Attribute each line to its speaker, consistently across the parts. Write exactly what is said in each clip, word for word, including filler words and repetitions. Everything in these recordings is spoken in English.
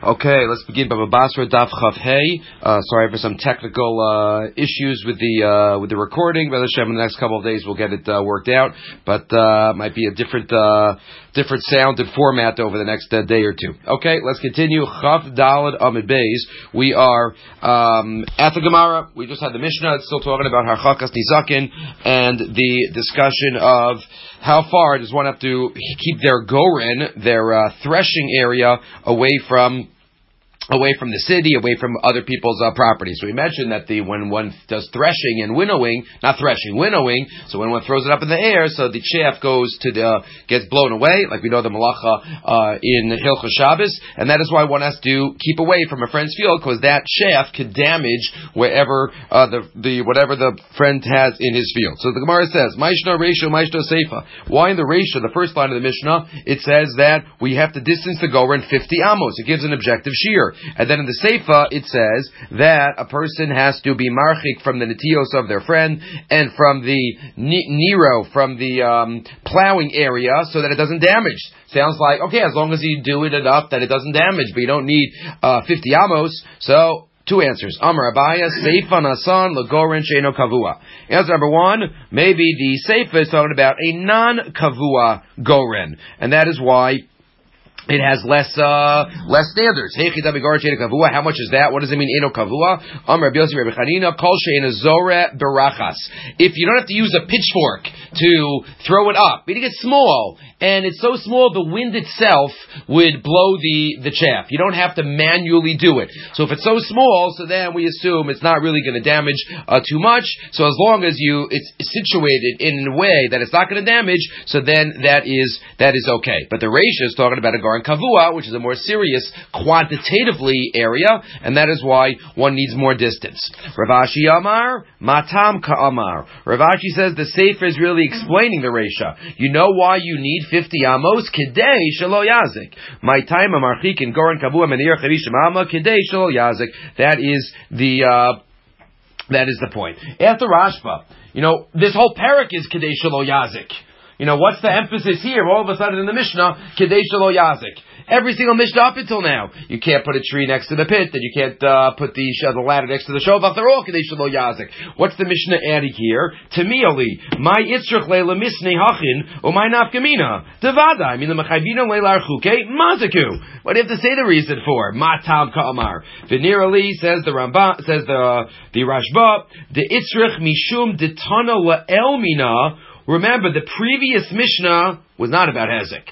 Speaker 1: Okay, let's begin. Baba Basra Daf Chav Hey. Uh, sorry for some technical uh, issues with the uh, with the recording. But in the next couple of days we'll get it uh, worked out. But uh, might be a different uh, different sound and format over the next uh, day or two. Okay, let's continue. Chav Dalad Amid Beis. We are um, at the Gemara. We just had the Mishnah. It's still talking about Harchakas Nizakin and the discussion of how far does one have to keep their goren, their uh, threshing area, away from away from the city, away from other people's uh, property. So we mentioned that the when one does threshing and winnowing, not threshing, winnowing, so when one throws it up in the air, so the chaff goes to the, gets blown away, like we know the malacha uh, in Hilchos Shabbos, and that is why one has to keep away from a friend's field, because that chaff could damage wherever uh, the, the whatever the friend has in his field. So the Gemara says, Maishna Reisha, Maishna Seifa. Why in the Reisha, the first line of the Mishnah, it says that we have to distance the goren fifty amos. It gives an objective shear. And then in the Seifa, it says that a person has to be marchik from the netios of their friend and from the nero, from the um, plowing area, so that it doesn't damage. Sounds like, okay, as long as you do it enough that it doesn't damage, but you don't need uh, fifty amos. So, two answers. Amar Abaya, Seifa Nasan, Lagoren Sheino Kavua. Answer number one, maybe the Seifa is talking about a non-Kavua Goren. And that is why it has less uh, less standards. How much is that? What does it mean? Eno kavua. Amar Rabbi Yossi Rabbi Chanina kol she'ena zore berachas. If you don't have to use a pitchfork to throw it up, meaning it's small and it's so small the wind itself would blow the the chaff. You don't have to manually do it. So if it's so small, so then we assume it's not really going to damage uh, too much. So as long as you it's situated in a way that it's not going to damage, so then that is that is okay. But the Reisha is talking about a Goren Kavua, which is a more serious quantitatively area, and that is why one needs more distance. Rav Ashi Amar, Matam Ka Amar. Rav Ashi says the Sefer is really explaining the Reisha. You know why you need fifty amos? Kidei Shelo Yazik. My time Amarchik in Goren Kavua Menir Chavishim Amma Kidei Shelo Yazik. That is the uh, that is the point. After Rashba, you know, this whole parak is Kidei Shelo Yazik. You know, what's the emphasis here? All of a sudden in the Mishnah, Kidei Shelo Yazik. Every single Mishnah up until now. You can't put a tree next to the pit, and you can't uh, put the, uh, the ladder next to the shovach. They're all Kidei Shelo Yazik. What's the Mishnah adding here? Tamiali, my itzrach leila misnei hachin, or my nafkamina. Devada, I mean the mechayvina leila archuke, mazaku. What do you have to say the reason for? Matam ka'amar. Venirali, says the Rambam, says the, the Rashba, the itzrach mishum detana la'elmina. Remember, the previous Mishnah was not about Hezek.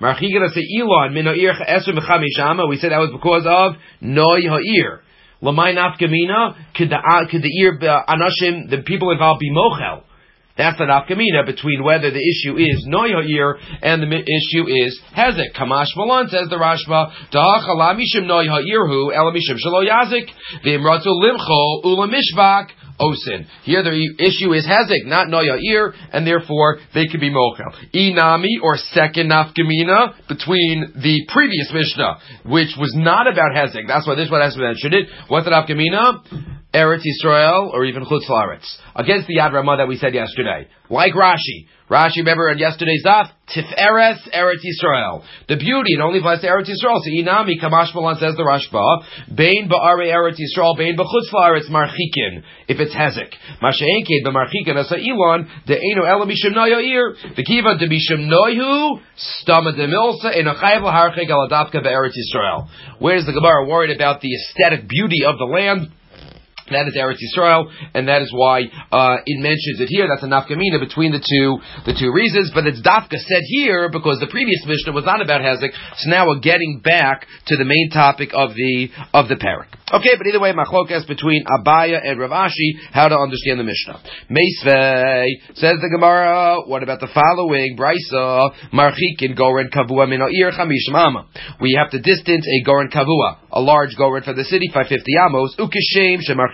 Speaker 1: We said that was because of Noi Ha'ir. Lamai Nafkamina, could the ear, Anashim, the people involved be Mochel? That's the Nafkamina between whether the issue is Noi Ha'ir and the issue is Hezek. Kamash Malan says the Rashba, Da'achala Mishim Noi Ha'irhu, Elamishim Shalo Yazik, V'imratu Limcho, Ulamishvak, Osin. Here the issue is Hezek, not Noya'ir, and therefore they could be Mochel. Inami, or second Nafkamina, between the previous Mishnah, which was not about Hezek. That's why this one has to mention it. What's the Nafkamina? Eretz Yisrael, or even Chutz La'aretz. Against the Yad Ramah that we said yesterday. Like Rashi. Rashi, remember in yesterday's daf, Tiferet Eretz Yisrael. The beauty, it only applies to Eretz Yisrael. So Inami, Kamash Malan says the Rashba, Bein Ba'are Eretz Yisrael, Bein B'chutz La'aretz Marchikin, if it's Hezek. Masha'enkein B'marchikin Asa Elon, De'enu Ela Mishim Noya'ir, V'kiva De Mishim Noyhu, Stama De Milsa, Eno Chayav L'harchik Aladavka B'Eretz Yisrael. Where is the Gemara worried about the aesthetic beauty of the land? That is Eretz Yisrael, and that is why uh, it mentions it here. That's a nafkamina between the two the two reasons. But it's dafka said here because the previous Mishnah was not about Hezek. So now we're getting back to the main topic of the of the parak. Okay, but either way, machlokas between Abaya and Rav Ashi, how to understand the Mishnah. Meisvei, says the Gemara, what about the following? Brisa, marchikin goren kavua min ha'ir chamishim amma. We have to distance a goren kavua, a large goren for the city, five hundred fifty amos, ukeshem shemarchikin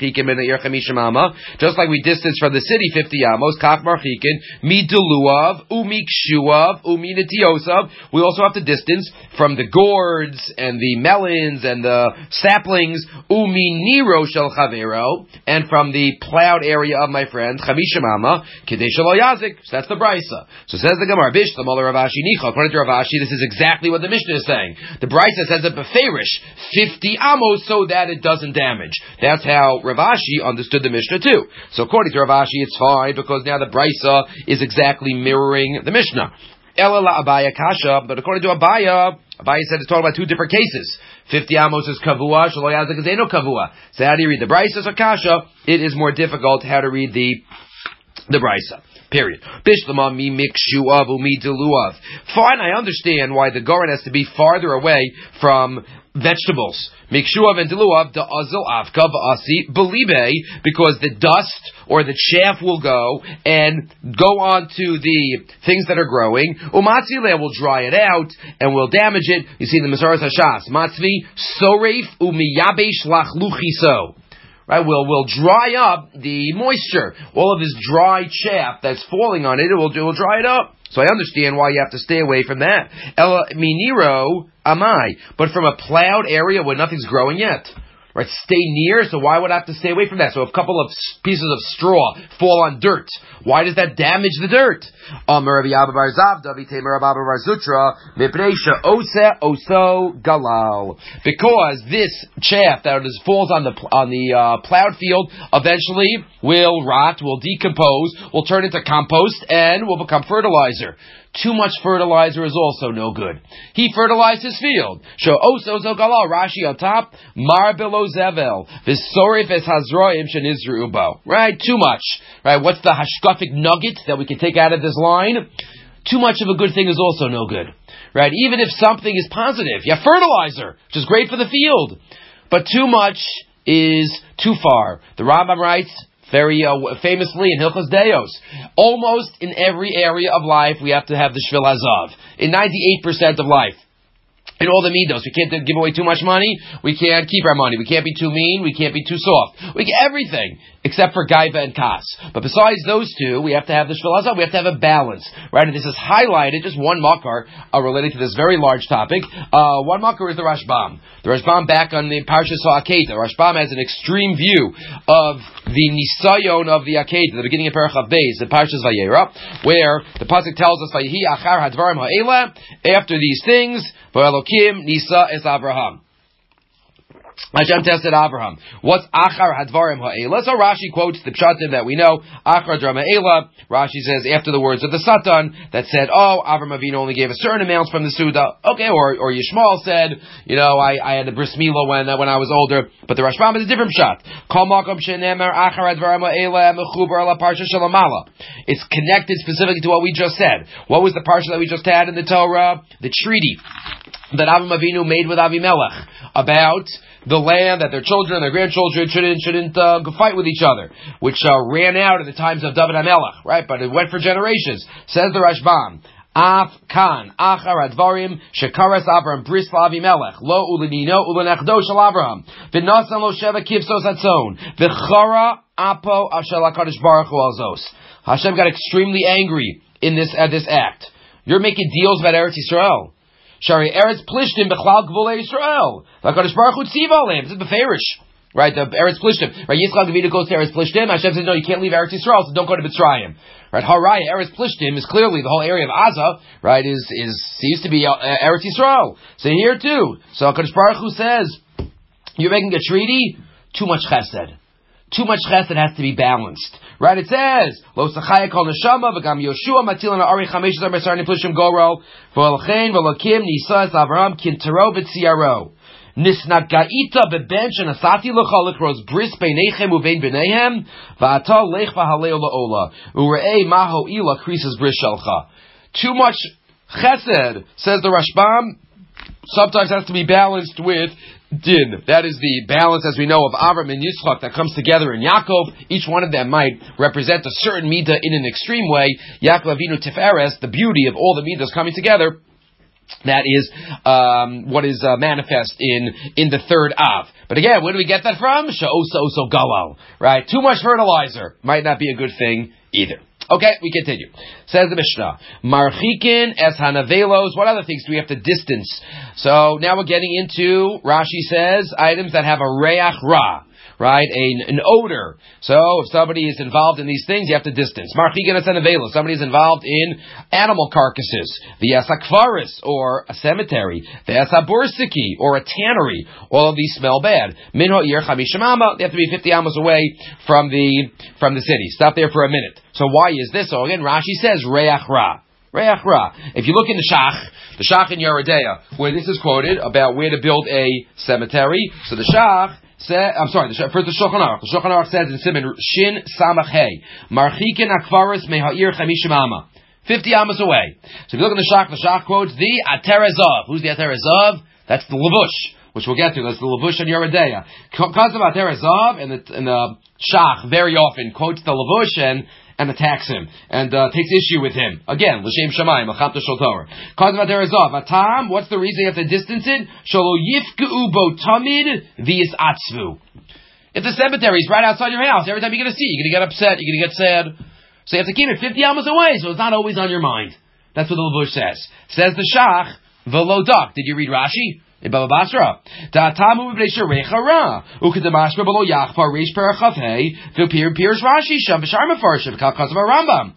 Speaker 1: marchikin min ha'ir chamishim amma. Just like we distance from the city fifty amos, kach marchikin mi deluav umi kshuav umi netiosav. We also have to distance from the gourds and the melons and the saplings umi niro shel chavero, and from the plowed area of my friend chamishim amma kidei shelo yazik. So that's the brisa. So says the Gemara, Bish l'mal Rav Ashi nicha. According to Rav Ashi, this is exactly what the Mishnah is saying. The brisa says a beferish fifty amos so that it doesn't damage. That's how Rav Ashi understood the Mishnah too. So according to Rav Ashi, it's fine because now the brisa is exactly mirroring the Mishnah. Ela la Abaya kasha, but according to Abaya, Abaya said it's talking about two different cases. Fifty amos is kavua, shelo yazik is eno kavua. So how do you read the brisa or kasha? It is more difficult how to read the the brisa. Period. Bishlama mi mikshuav umi deluav. Fine, I understand why the Goren has to be farther away from vegetables. Mikshuav and deluav, the azil avka v'asi belibe, because the dust or the chaff will go and go on to the things that are growing. Umatzile will dry it out and will damage it. You see the Masaras Hashas. Matzvi soreif umiyabesh lachluchiso. Right, we'll, we'll dry up the moisture. All of this dry chaff that's falling on it, it will, it will dry it up. So I understand why you have to stay away from that. Ela miniro amai. But from a plowed area where nothing's growing yet. Right, stay near, so why would I have to stay away from that? So if a couple of pieces of straw fall on dirt, why does that damage the dirt? Because this chaff that is, falls on the on the uh, plowed field eventually will rot, will decompose, will turn into compost, and will become fertilizer. Too much fertilizer is also no good. He fertilized his field. Show oso zo galal. Rashi on top. Mar below zevel. V'sorif es hazroim shenizru ubo. Right? Too much. Right? What's the hashkafic nugget that we can take out of this line? Too much of a good thing is also no good. Right? Even if something is positive. You have fertilizer, which is great for the field. But too much is too far. The Rambam writes, very uh, famously in Hilchos Deos, almost in every area of life we have to have the Shvil Hazav. In ninety-eight percent of life. In all the midos, we can't give away too much money, we can't keep our money, we can't be too mean, we can't be too soft. We get everything, except for Gaiva and Kas. But besides those two, we have to have the Shvil Hazav, we have to have a balance. Right? And this is highlighted, just one makar, uh, related to this very large topic. Uh, one makar is the Rashbam. The Rashbam back on the Parshas HaAkedah. Rashbam has an extreme view of the Nisayon of the Akedah, the beginning of Parachav Beis, the Parshas Vayera, where the pasuk tells us, Vayihi achar hadvarim ha'ela, after these things, V'elokim nisa es Avraham. Hashem tested Abraham. What's achar hadvarim ha'ela? So Rashi quotes the pshatim that we know. Achar drama ela. Rashi says after the words of the Satan that said, "Oh, Avraham Avinu only gave a certain amount from the Suda." Okay, or or Yishmael said, "You know, I, I had a bris milah when uh, when I was older." But the Rashbam is a different pshat. Kol makom shenemer achar hadvarim ha'ela mechubar la parsha shalamala. It's connected specifically to what we just said. What was the parsha that we just had in the Torah? The treaty that Avraham Avinu made with Avimelech about the land that their children and their grandchildren shouldn't shouldn't uh, fight with each other, which uh, ran out in the times of David HaMelech, right? But it went for generations. Says the Rashbam, Af kan achar advarim shekaras Avraham bris la'Avimelech lo ulenino ulenechdo shel Avraham v'nasan lo sheva kivsos atzon v'chara apo ashel HaKadosh Baruch Hu alzos. Hashem got extremely angry in this at this act. You're making deals about Eretz Yisrael. Shari Eretz Plishtim Bechlal Gvulei Yisrael. HaKadosh Baruch Hu tziva aleim. This is beferish. Right, the Eretz Plishtim. Right, Yitzchak Avinu goes to Eretz Plishtim. Hashem says, no, you can't leave Eretz Yisrael, so don't go to Mitzrayim. Right, Haraya, Eretz Plishtim is clearly the whole area of Aza, right, is, is, seems to be uh, Eretz Yisrael. So here too. So HaKadosh Baruch Hu says, you're making a treaty, too much chesed. Too much chesed has to be balanced. Right, it says, Lo Sachaya Kol Neshama, V'gam Yoshua, Matilan Ari Chamesh Zar Mesar Niplishim Goro, V'olchein, V'lokim, Nisa Es Avraham, Kintaro V'tziaro. Nisnat Ga'ita Bebench, and Asati L'chalik, Ros Bris Beinechem Uvein B'neihem, V'ata Lech V'haleo La'ola, Ure'ei Maho Ila, Krisis Bris Shalcha. Too much chesed, says the Rashbam, sometimes has to be balanced with din. That is the balance, as we know, of Avram and Yitzchak that comes together in Yaakov. Each one of them might represent a certain midah in an extreme way. Yaakov Avinu Tiferes, the beauty of all the midahs coming together That is um, what is uh, manifest in in the third Av. But again, where do we get that from? Sha'osa oso galal. Right? Too much fertilizer might not be a good thing either. Okay, we continue. Says the Mishnah, Marchikin es hanavelos. What other things do we have to distance? So now we're getting into, Rashi says, items that have a reach ra. Right, a, an odor. So if somebody is involved in these things, you have to distance. Marchikin es hanavelos. Somebody is involved in animal carcasses. The esakvaris, or a cemetery. The esabursiki, or a tannery. All of these smell bad. Minho ir chamishim amma. They have to be fifty amos away from the from the city. Stop there for a minute. So why is this? So again, Rashi says reach ra. Reach ra. If you look in the Shach, the Shach in Yeridea, where this is quoted about where to build a cemetery. So the Shach. Say, I'm sorry, the, first the Shulchan Aruch. The Shulchan Aruch says in Siman Shin Samach Hey, Marchikin Akvaris Meha'ir Chamishim Amma. Fifty amas away. So if you look in the Shach, the Shach quotes the Aterezov. Who's the Aterezov? That's the Levush, which we'll get to. That's the Levush on Yeridea. Because of Aterezov, and the, and the Shach very often quotes the Levush and and attacks him, and uh, takes issue with him. Again, l'shem shamayim, l'chamta shel Torah. Cause of aterazov. Atam, what's the reason you have to distance it? Shalo yifkeu bo tamid v'yis atzvu. If the cemetery is right outside your house, every time you're going to see, you're going to get upset, you're going to get sad. So you have to keep it fifty amos away, so it's not always on your mind. That's what the Levush says. Says the Shach, v'lo dak. Did you read Rashi? In Baba Basra, Ta'atamu b'nei sherecha ra, u'kedamashma below yachpa reish perachafhei, v'pir pirs Rashi sham v'shar mefarshim k'chazam Rambam.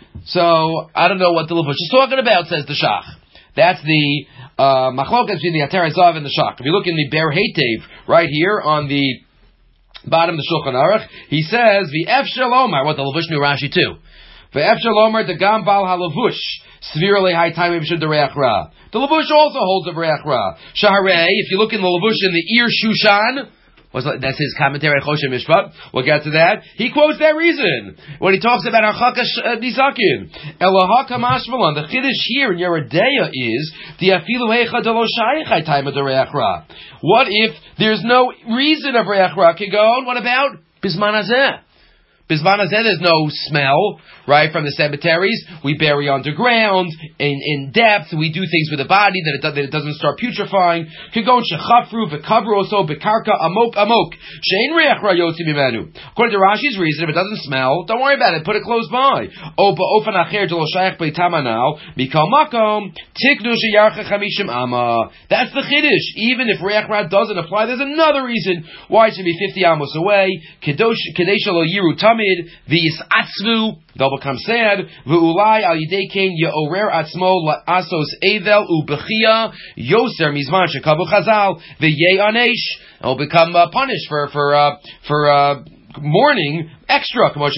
Speaker 1: So I don't know what the Levush is talking about. Says the Shach. That's the uh, machlokas between the Aterazov and the Shach. If you look in the Ber Heitev right here on the bottom of the Shulchan Aruch, he says v'ef shalomar. What the Levush knew Rashi too. V'ef shalomar the gam bal halavush. Severely high time of the reach ra. The Levush also holds of reach ra. Shaharei, if you look in the Levush in the Ir Shushan, what's that, that's his commentary Choshen Mishpat. We'll get to that. He quotes that reason when he talks about Harchaka Nisakin. Eloha Kamashmalan. The chiddush here in Yeridea is the Afilu Heicha Delo Shaych high time of the reach ra. What if there's no reason of reach ra can go on? What about Bisman Hazeh? Bisman Hazeh, there's no smell, right, from the cemeteries. We bury underground, in, in depth. We do things with the body that it, that it doesn't start putrefying. According to Rashi's reason, if it doesn't smell, don't worry about it. Put it close by. That's the chiddush. Even if reach ra doesn't apply, there's another reason why it should be fifty amos away. V'yis atzvu, they'll become sad. V'ulai al yidei ken ye'orer atzmo la'asos evel u'bechia yoser mizman shekabu chazal v'yei anesh. He'll become uh, punished for for uh, for uh, mourning extra. That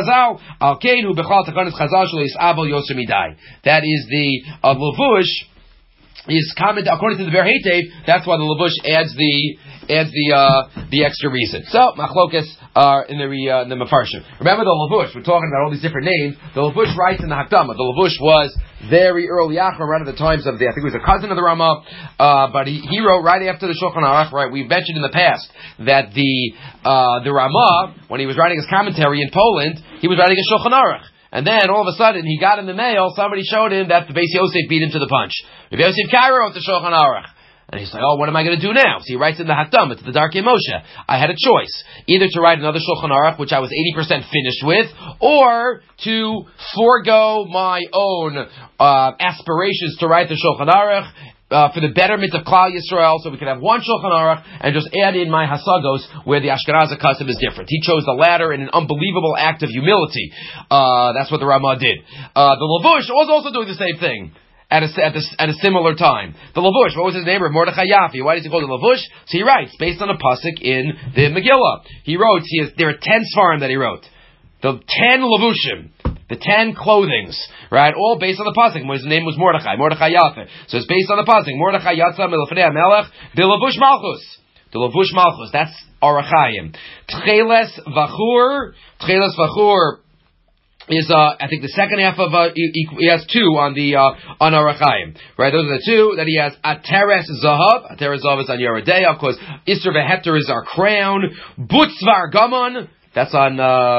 Speaker 1: is the uh, Levush. Is comment according to the Ber Heitev. That's why the Levush adds the adds the uh, the extra reason. So machlokas are uh, in the uh, in the Mefarshim. Remember the Levush. We're talking about all these different names. The Levush writes in the Hakdama. The Levush was very early after, around at the times of the. I think he was a cousin of the Rama, uh, but he, he wrote right after the Shulchan Aruch. Right, we mentioned in the past that the uh, the Rama, when he was writing his commentary in Poland, he was writing a Shulchan Aruch. And then, all of a sudden, he got in the mail, somebody showed him that the Beis Yosef beat him to the punch. Beis Yosef Cairo wrote the Shulchan Aruch. And he's like, oh, what am I going to do now? So he writes in the Hakdama to the Darkei Moshe. I had a choice. Either to write another Shulchan Aruch, which I was eighty percent finished with, or to forego my own uh, aspirations to write the Shulchan Aruch, Uh, for the betterment of Klal Yisrael, so we could have one Shulchan Aruch and just add in my Hasagos where the Ashkenazi custom is different. He chose the latter in an unbelievable act of humility. Uh, that's what the Ramah did. Uh, the Levush was also doing the same thing at a, at, the, at a similar time. The Levush, what was his name? Mordechai Yafi. Why does he call it Levush? So he writes, based on a pasuk in the Megillah. He wrote, he has, there are ten Sfarim that he wrote. The ten Levushim. The ten clothings, right? All based on the pasuk. His name was Mordechai, Mordechai Yafe. So it's based on the pasuk. Mordechai Yatza Milafnei Melech Bilavush Malchus. The Lavush Malchus. That's Arachayim. Tcheles Vachur. Tcheles Vachur is uh, I think the second half of uh, he, he has two on the uh, on Arachayim, right? Those are the two that he has. Ateres Zahav. Ateres Zahav is on Yeridea, of course. Isser Veheter is our crown. Butzvar Gaman. That's on uh, uh,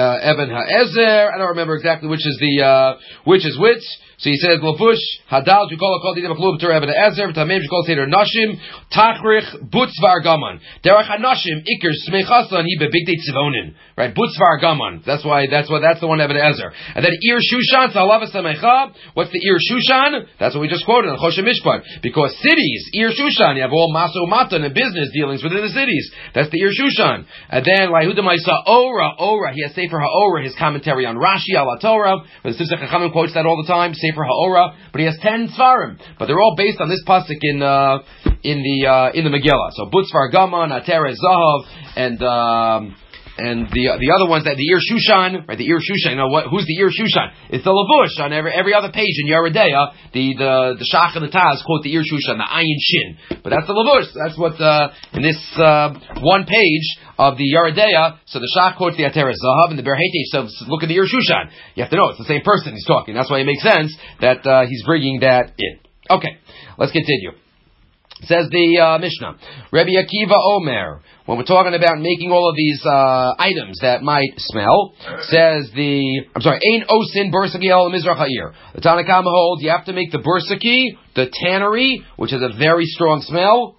Speaker 1: uh, Eben Ha'ezer. I don't remember exactly which is the uh, which is which. So he says, Lavush, Hadal, Jukol, Kol, Didim, Klub, Tur, Eben Ha'ezer, Tamim, Jukol, Seder, Nashim, Tachrich, Butzvar, Gaman. Derech HaNashim, Iker, Smechasan, He, Bebigdei Tzivonin. Right, Butzvar, Gaman. That's why, that's why, that's the one, Eben Ha'ezer. And then Ir Shushan, Salava Samecha. What's the Ir Shushan? That's what we just quoted on Choshen Mishpat. Because cities, Ir Shushan, you have all Maso Matan and business dealings within the cities. That's the Ir Shushan. And then, Lahuda Maisa Ora, Ora, he has Sefer HaOra, his commentary on Rashi, Ala Torah. The Sifsei Chachamim quotes that all the time. Sefer HaOra, but he has ten Svarim, but they're all based on this pasuk in uh, in the uh, in the Megillah. So Butzvar Gaman, Ateres Zahav, and um, and the uh, the other ones that the Ir Shushan, right? The Ir Shushan. You know what? Who's the Ir Shushan? It's the Lavush on every every other page in Yeridea. The the the Shach and the Taz quote the Ir Shushan, the Ayin Shin, but that's the Lavush. That's what uh, in this uh, one page of the Yeridea. So the Shach quotes the Ateres Zahav, and the Berhete says, look at the Ir Shushan. You have to know it's the same person he's talking. That's why it makes sense that uh, he's bringing that in. Okay, let's continue. Says the uh, Mishnah, Rabbi Akiva Omer, when we're talking about making all of these uh, items that might smell, says the, I'm sorry, Ein Osin Bursaki El Mizrach Ha'ir. The Tanna Kama holds you have to make the Bursaki, the tannery, which has a very strong smell.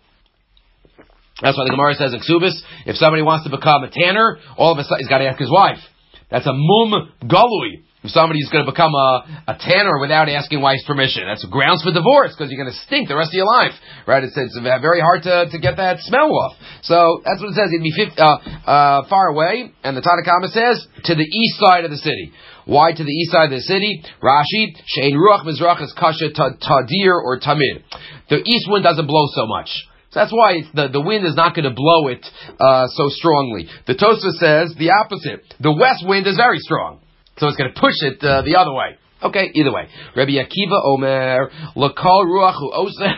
Speaker 1: That's why the Gemara says in Ksubis, if somebody wants to become a tanner, all of a sudden he's got to ask his wife. That's a mum galui. If somebody's going to become a, a tanner without asking wife's permission, that's grounds for divorce because you're going to stink the rest of your life, right? It's, it's very hard to, to get that smell off. So that's what it says. It'd be fifty, uh, uh, far away, and the Tanna Kama says to the east side of the city. Why to the east side of the city? Rashi, she'ein ruach mizrach is kasha tadir or tamid. The east wind doesn't blow so much. So that's why it's the, the wind is not going to blow it uh, so strongly. The Tosfos says the opposite. The west wind is very strong. So it's going to push it uh, the other way. Okay, either way. Rabbi Akiva Omer, L'kol ruach hu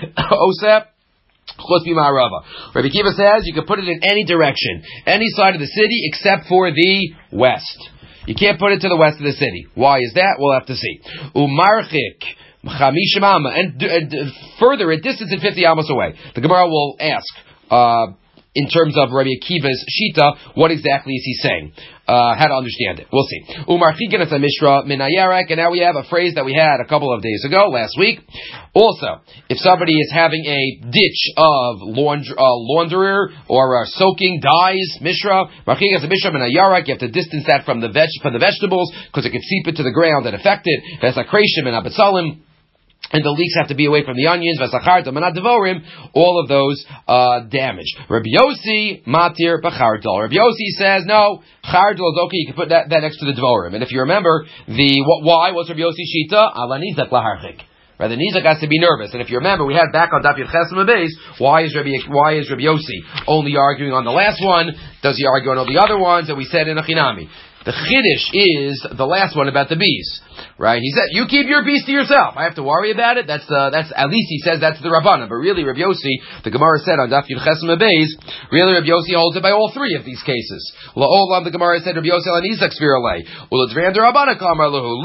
Speaker 1: oseh chutz b'ma'arava. Rabbi Akiva says you can put it in any direction, any side of the city except for the west. You can't put it to the west of the city. Why is that? We'll have to see. Umarchik chamisha amma, and uh, further a distance of fifty amos away. The Gemara will ask, uh, in terms of Rabbi Akiva's shita, what exactly is he saying? Uh, how to understand it. We'll see. Umarchikin as a mishra minayarak, and now we have a phrase that we had a couple of days ago, last week. Also, if somebody is having a ditch of laundry, uh, launderer or uh, soaking dyes, mishra, marchikin as a mishra minayarak, you have to distance that from the veg from the vegetables because it could seep into the ground and affect it. Vesakreshim and abetzalim. And the leeks have to be away from the onions, v'sachar, damanat devorim, all of those uh, damage. Rabbi Yossi, matir, b'chardol. Rabbi Yossi says, no, chardol is okay, you can put that, that next to the devorim. And if you remember, the what, why, what's Rabbi Yossi's shita? Ala nizak laharchik. Right, the nizak has to be nervous. And if you remember, we had back on Daf Yud Ches Beis, why is Rabbi, why is Rabbi Yossi only arguing on the last one? Does he argue on all the other ones? And we said in a chinami. The chiddush is the last one about the bees, right? He said, "You keep your bees to yourself. I have to worry about it." That's uh, that's at least he says that's the Rabbanan, but really Rabbi Yossi, the Gemara said on Daf Yud Ches Beis, really Rabbi Yossi holds it by all three of these cases. La'olam, the Gemara said Rabbi Yossi al Nizak Sviralei, uladvran der Rabbanan kamar lahu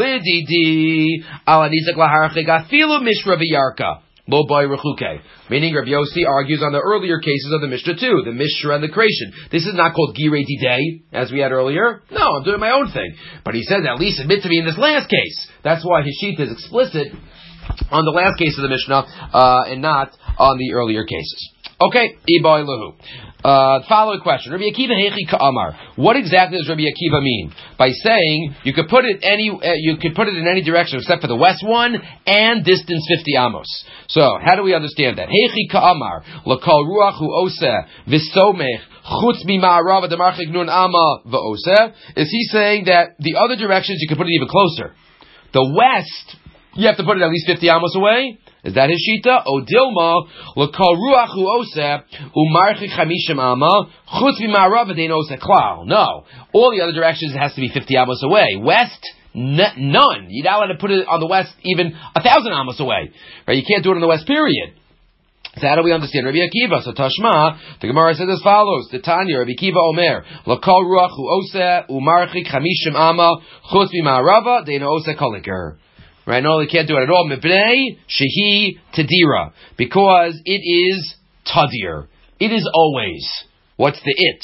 Speaker 1: lididi al Nizak laharchig afilu mishra v'yarka. Meaning Rabbi Yossi argues on the earlier cases of the Mishnah too, the Mishra and the creation. This is not called Girei Didei, as we had earlier. No, I'm doing my own thing. But he says, at least admit to me in this last case. That's why his sheet is explicit on the last case of the Mishnah, uh, and not on the earlier cases. Okay, Ibai Lahu. Uh, following question. Rabbi Akiva Hechi Ka'amar. What exactly does Rabbi Akiva mean by saying you could put it any uh, you could put it in any direction except for the west one and distance fifty amos? So how do we understand that? Hechi Ka'amar L'kol ruach hu oseh v'somech chutz mima'arav demarchik nun ama v'oseh. Is he saying that the other directions you could put it even closer? The west you have to put it at least fifty amos away. Is that his shita? O dilma l'kol ruach hu oseh umarchik chamishim ama chutz mima'arav v'dein oseh klal. No, all the other directions it has to be fifty amos away. West, n- none. You're not allowed to put it on the west even a thousand amos away. Right? You can't do it on the west. Period. So how do we understand Rabbi Akiva? So Tashma, the Gemara says as follows: the Tanya Rabbi Akiva Omer l'kol ruach hu oseh umarchik chamishim ama chutz mima'arav v'dein oseh koliker. Right? No, they can't do it at all. Mibnei shehi tadira, because it is tadir. It is always. What's the it?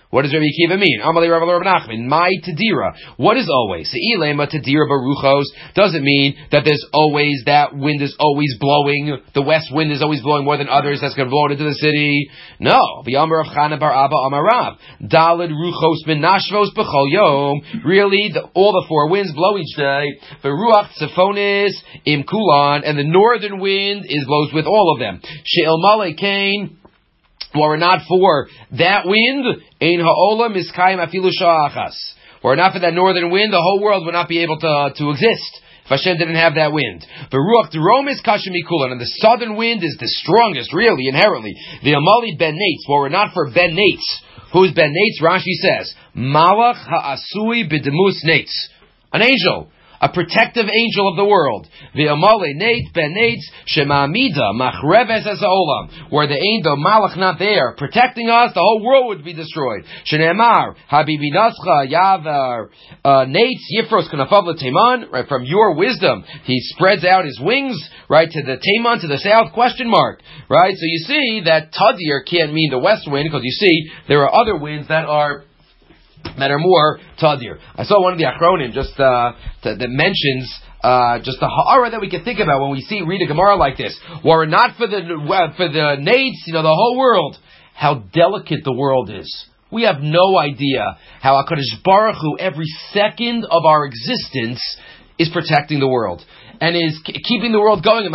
Speaker 1: What does Rabbi Akiva mean? Amalei Rav Rabbi Nachman. My Tadira. What is always? Se'ilema Tadira Baruchos doesn't mean that there's always, that wind is always blowing, the west wind is always blowing more than others, that's going to blow it into the city. No. V'yamar of Chana bar Abba Amar Rav. Dalid Ruchos min Nashvos b'chol yom. Really, the, all the four winds blow each day. V'ruach Tzefonis im Kulan. And the northern wind is blows with all of them. She'el Malei Kain. Were it not for that wind, ein ha'olam miskayim afilu sha'achas. Were it not for that northern wind, the whole world would not be able to to exist. If Hashem didn't have that wind. The ruach derom is kashim mikulan, and the southern wind is the strongest, really, inherently. The amali ben nates. Were it not for ben nates, who's ben nates? Rashi says, malach ha'asui b'demus nates, an angel. A protective angel of the world. The Amale Nate Ben Nates Shemamida Machreves as Olam. Were the angel Malach not there, protecting us, the whole world would be destroyed. Shenemar Habibi Nascha Yavar Nates Yifros Kanafavla Teman. Right, from your wisdom, he spreads out his wings. Right, to the Teman, to the south? Question mark. Right, so you see that Tadir can't mean the west wind, because you see there are other winds that are. That are more tadir. I saw one of the achronim just uh, to, that mentions uh, just the ha'ara that we can think about when we see read a Gemara like this. Were it not for the uh, for the nates, you know, the whole world, how delicate the world is. We have no idea how HaKadosh Baruch Hu every second of our existence is protecting the world and is k- keeping the world going.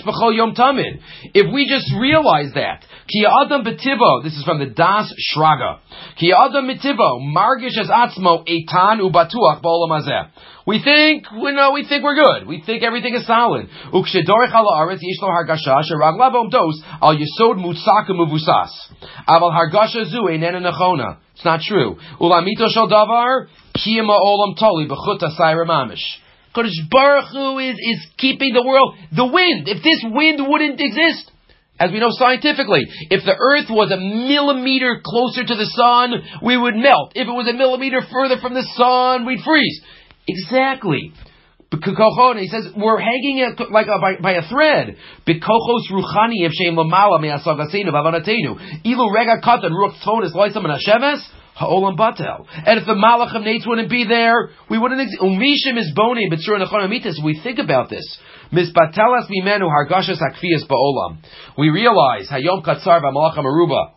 Speaker 1: If we just realize that, Ki Adam betivo, this is from the Das Shraga. Ki Adam betivo, margish as atzmo eitan ubatuach ba'olam hazeh. We think, we know, we think we're good. We think everything is solid. Ukshedorich ala aretz yesh lo hargasha sheraglav dos al yesod mutzaka muvusas. Aval hargasha zu einena nechona. It's not true. Ulamito shel davar kiyama olam toli b'chut asayra mamish. Kodesh Baruch Hu is, is keeping the world. The wind, if this wind wouldn't exist, as we know scientifically, if the earth was a millimeter closer to the sun, we would melt. If it was a millimeter further from the sun, we'd freeze. Exactly. He says, we're hanging it like a, by, by a thread. Bikochos ruchani if sheim lamala me'asagasenu v'avanatenu. Ilu rega katan ruach tzvonis loisam and hasheves. Ha'olam batel. And if the Malach of Nates wouldn't be there, we wouldn't exist. Umishim is boni b'tzur nechonamitis. We think about this. Misbatelas mimenu hargashas akfiyas ba'olam. We realize hayom katzar v'malach aruba.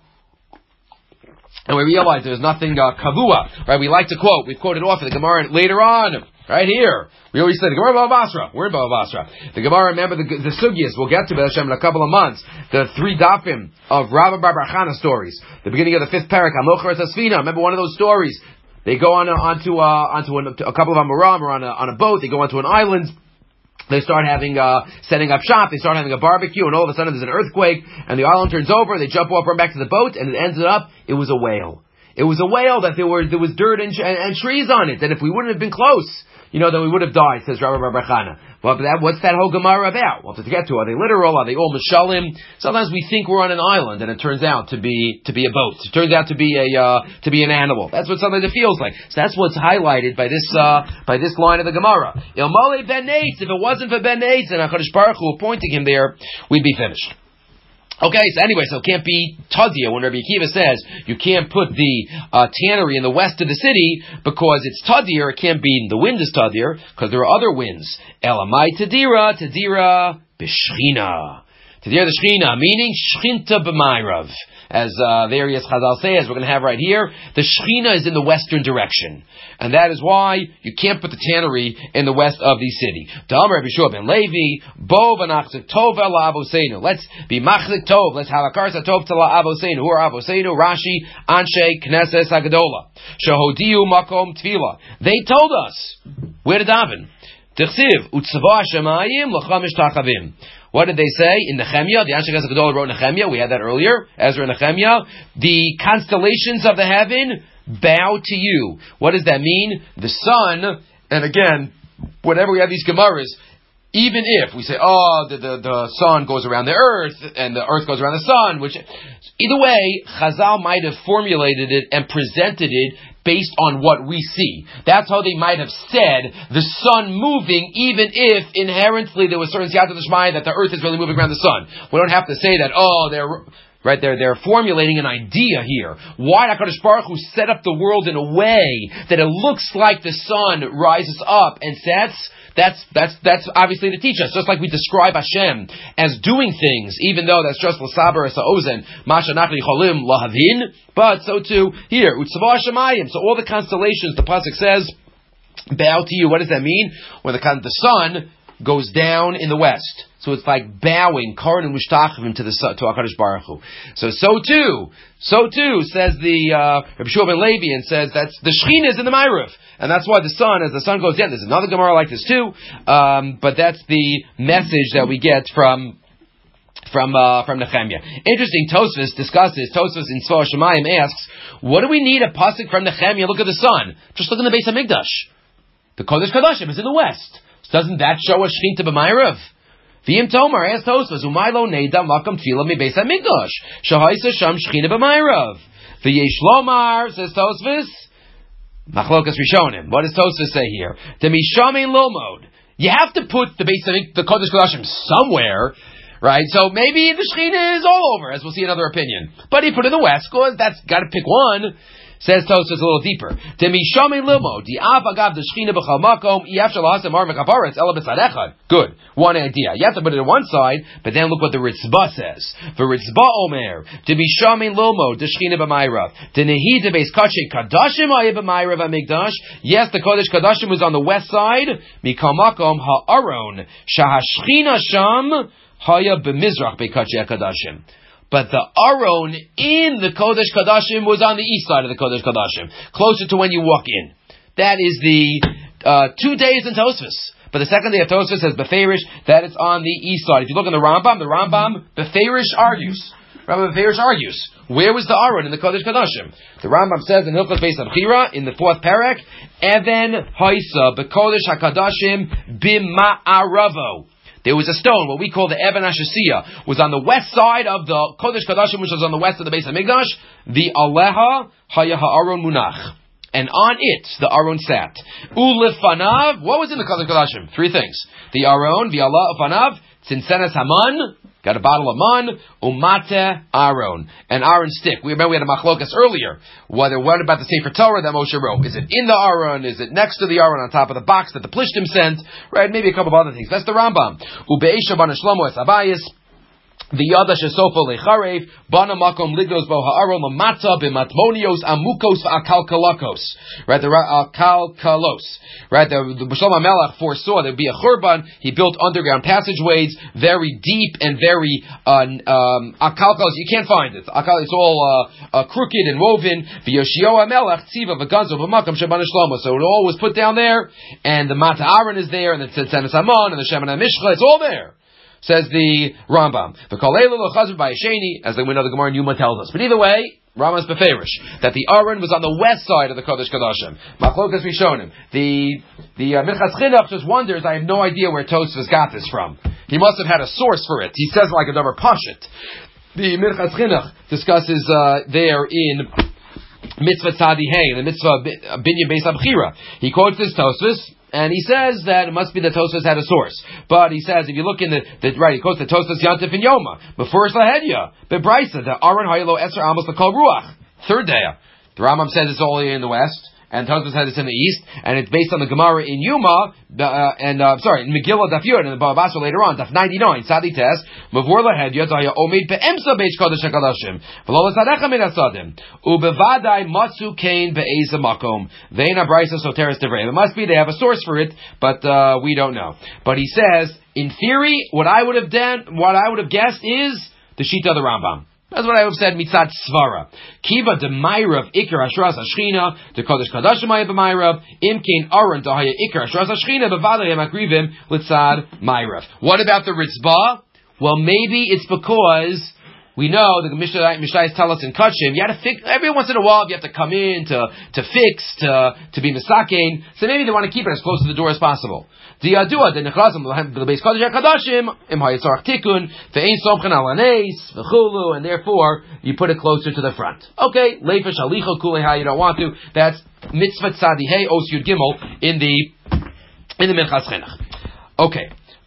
Speaker 1: And we realize there's nothing uh, kavua. Right? We like to quote. We've quoted off the Gemara later on. Right here. We always say the Gemara Bava Basra. We're in Bava Basra. The Gemara, remember the, the Sugyas. We'll get to B'ez Hashem in a couple of months. The three dafim of Rabba Bar Bar Chana stories. The beginning of the fifth parak. Hamocher Asfina. Remember one of those stories. They go on onto uh, onto an, a couple of Amoram or on a, on a boat. They go onto an island. They start having uh, setting up shop. They start having a barbecue, and all of a sudden there's an earthquake, and the island turns over. They jump off, run back to the boat, and it ends up it was a whale. It was a whale that there were there was dirt and, and, and trees on it. And if we wouldn't have been close, you know, then we would have died, says Rabbi Bar Bar Chana. Well, but that, what's that whole Gemara about? Well, to get to, are they literal? Are they all mishalim? Sometimes we think we're on an island, and it turns out to be to be a boat. It turns out to be a uh, to be an animal. That's what sometimes it feels like. So that's what's highlighted by this uh, by this line of the Gemara. Ilmale ben Nates. If it wasn't for ben Nates and HaKadosh Baruch Hu appointing him there, we'd be finished. Okay, so anyway, so it can't be Tadir when Rabbi Akiva says you can't put the uh, tannery in the west of the city because it's Tadir. It can't be the wind is Tadir because there are other winds. Elamai Tadira, Tadira B'Shchina. Tadira the Shchina, meaning Shchinta b'Mayrav. As uh, various Chazal say, as we're going to have right here, the Shechina is in the western direction. And that is why you can't put the tannery in the west of the city. Damar Rabbi Shua ben Levi, Bo v'nachzik tov la avoseinu. Let's be machzik tov. Let's have a karsa tov to la avoseinu. Who are avoseinu? Rashi, Anshe, Knesses, Hagadola. Shehodiu makom tvila. They told us where to daven. Tichsiv, utzava shemayim l'chamish tachavim. What did they say in Nehemiah? The Anshe Gadol wrote Nehemiah. We had that earlier. Ezra and Nehemiah. The constellations of the heaven bow to you. What does that mean? The sun, and again, whenever we have these Gemaras, even if we say, oh, the, the, the sun goes around the earth, and the earth goes around the sun, which, either way, Chazal might have formulated it and presented it based on what we see. That's how they might have said the sun moving, even if inherently there was certain siyata d'shmaya that the earth is really moving around the sun. We don't have to say that, oh, they're... Right, they're, they're formulating an idea here. Why HaKadosh Baruch Hu set up the world in a way that it looks like the sun rises up and sets? That's, that's, that's obviously to teach us. Just like we describe Hashem as doing things, even though that's just l'saber es ha'ozen, masha nachli cholim lahavin, but so too here, utzava shamayim. So all the constellations, the pasuk says, bow to you. What does that mean? When the, the sun goes down in the west. So it's like bowing, Karan and Mushtachim to the to HaKadosh Baruch Hu. So so too, so too says the uh, Rabbi Shua ben Levi, and says that's the Shechina is in the Ma'ariv, and that's why the sun, as the sun goes down. There's another Gemara like this too, um, but that's the message that we get from from uh, from Nehemiah. Interesting. Tosfos discusses. Tosfos in Tzva Shemayim asks, what do we need a pasuk from Nehemiah? Look at the sun. Just look in the Beis Hamikdash. The Kodesh Kodashim is in the west. So doesn't that show a Shechina b'Ma'ariv? V'im Tomar asked Tosfos, Umaylo Neida Makam Tefillah Mi Beis Hamikdash Shahaisa Sham Shechina b'Ma'ariv. V'yesh Lomar, says Tosfos, Machlokas Rishonim. What does Tosfos say here? Demishamein Lomod. You have to put the Beis Hamikdash, the Kodesh Kodashim somewhere, right? So maybe the Shechina is all over, as we'll see another opinion. But he put it in the west, because that's got to pick one. Says Tosfos a little deeper. Good. One idea. You have to put it on one side, but then look what the Ritzbah says. The Ritzbah Omer, yes, the Kodesh Kadashim was on the west side. Mikamakom ha'aron, shahashchina sham, haya b'mizrach be'kachei kadashim. But the Aron in the Kodesh Kadashim was on the east side of the Kodesh Kadashim, closer to when you walk in. That is the uh, two days in Tosfos. But the second day of Tosfos says Beferish, that it's on the east side. If you look in the Rambam, the Rambam, Beferish argues. Rambam Beferish argues. Where was the Aron in the Kodesh Kadashim? The Rambam says in Hilchos Beis Abchira, in the fourth parak, Even Haisa Bekodesh HaKadashim B'Ma'aravo. There was a stone, what we call the Even HaShasiyah, was on the west side of the Kodesh Kadashim, which was on the west of the Beis Hamikdash, the Aleha Haya Ha'aron Munach. And on it, the Aron sat. Ulefanav, what was in the Kodesh Kadashim? Three things. The Aron, the Allah Ufanav, Tzinsenes Haman, got a bottle of man, umate Aaron, an Aaron stick. We remember we had a machlokas earlier. Whether what about the Sefer Torah that Moshe wrote? Is it in the Aaron? Is it next to the Aaron on top of the box that the Plishtim sent? Right? Maybe a couple of other things. That's the Rambam. Ubeisha bana Shlomo es Abayis. The Yada Shesofa Lecharev, Bana Makom Ligos Bo Ha'aron Lamata B'Matmonios Amukos Akalkalakos. Right, the Akalkalos. Right, the, the Shlomo Melech foresaw there'd be a Churban. He built underground passageways, very deep and very uh, um, Akalkalos. You can't find it. It's all uh, uh, crooked and woven. V'Yoshio Melech Tziva V'Ganzo V'Makom Shebana Shlomo. So it all was put down there, and the Mata Aaron is there, and the Tzetzenes Hamon, and the Shemana Mishcha. It's all there. Says the Rambam. The Koleilu L'Chazv B'Yasheni, as we know the Gemara in Yuma tells us. But either way, Rambam's beferish that the Aron was on the west side of the Kodesh Kadashim. Machlokas Rishonim. The the uh, Minchas Chinuch just wonders. I have no idea where Tosfos got this from. He must have had a source for it. He says like a number pashit. The Minchas Chinuch discusses uh, there in Mitzvah Tzadi Hey, in the Mitzvah Binyan Beis Abchira. He quotes this Tosfos. And he says that it must be that Tosfos had a source. But he says, if you look in the, the right, he quotes the Tosfos Yantif and Yoma. But first Lahedya, Bebraisa, the Aron Hayelo Esser Amos L'Kol Ruach. Third day. The Rambam says it's all in the west, and Tosfos says it's in the east, and it's based on the Gemara in Yuma, uh, and, uh, sorry, in Megillah Daf Yud, and the Bava Basra later on, Daf ninety-nine, Sadi Tes, Mavur Lahedya, Zaya Omid Be'emsa Beis Kodesh HaKadashim, V'lo L'Sadecha Min HaSadim, Ubevadai Matsu Kain Be'eza Makom, Ve'ena Braisa Soteres Devrei. It must be they have a source for it, but, uh, we don't know. But he says, in theory, what I would have done, what I would have guessed is the Shita of the Rambam. That's what I would have said, mitzat svara. Kiva de Mayrav ikar hashras hashchina, de kodesh kadashim haya b'Mayrav, imkein aron dahaya ikar hashras hashchina, b'vadayim akrivim litzad Mayrav. What about the Ritzbah? Well, maybe it's because we know the Mishnayos tell us in Kachim, you have to fix, every once in a while you have to come in to, to fix, to, to be misakein, so maybe they want to keep it as close to the door as possible. And therefore you put it closer to the front. Okay, leifish alicho kuleha, you don't want to. That's mitzvah tzadi hey os yud gimel in the in the Minchas Chinuch. Okay,